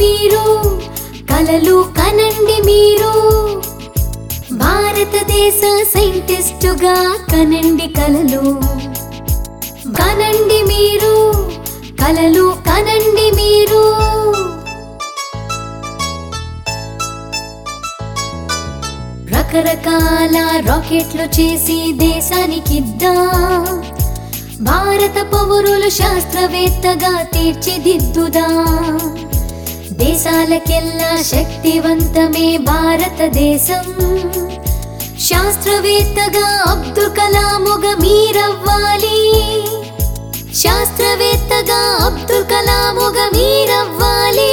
మీరు కలలు కనండి మీరు భారతదేశ సైంటిస్టుగా కనండి కలలు కనండి మీరు కలలు కనండి మీరు రకరకాల రాకెట్లు చేసి దేశానికిద్దాం భారత పౌరులు శాస్త్రవేత్తగా తీర్చిదిద్దుదాం దేశాలకెల్లా శక్తివంతమే భారతదేశం శాస్త్రవేత్తగా అబ్దుల్ కలాముగా మీరవ్వాలి శాస్త్రవేత్తగా అబ్దుల్ కలాముగా మీరవ్వాలి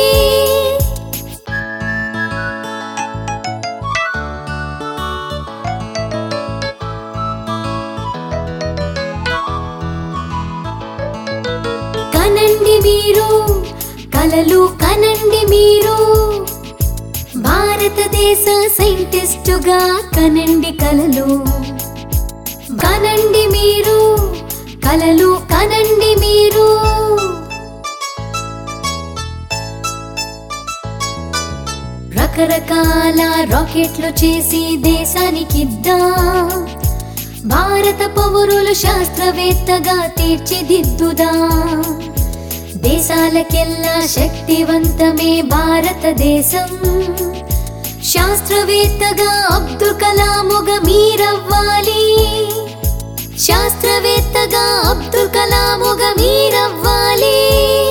కనండి మీరు కలలు కనండి మీరు భారతదేశ సైంటిస్టుగా కనండి కలలు కనండి మీరు కలలు కనండి మీరు రకరకాల రాకెట్లు చేసి దేశానికిద్దాం భారత పౌరులు శాస్త్రవేత్తగా తీర్చిదిద్దుదాం దేశాలకెల్లా శక్తివంతమే భారతదేశం శాస్త్రవేత్తగా అబ్దుల్ కలాముగా మీరవ్వాలి శాస్త్రవేత్తగా అబ్దుల్ కలాముగా మీరవ్వాలి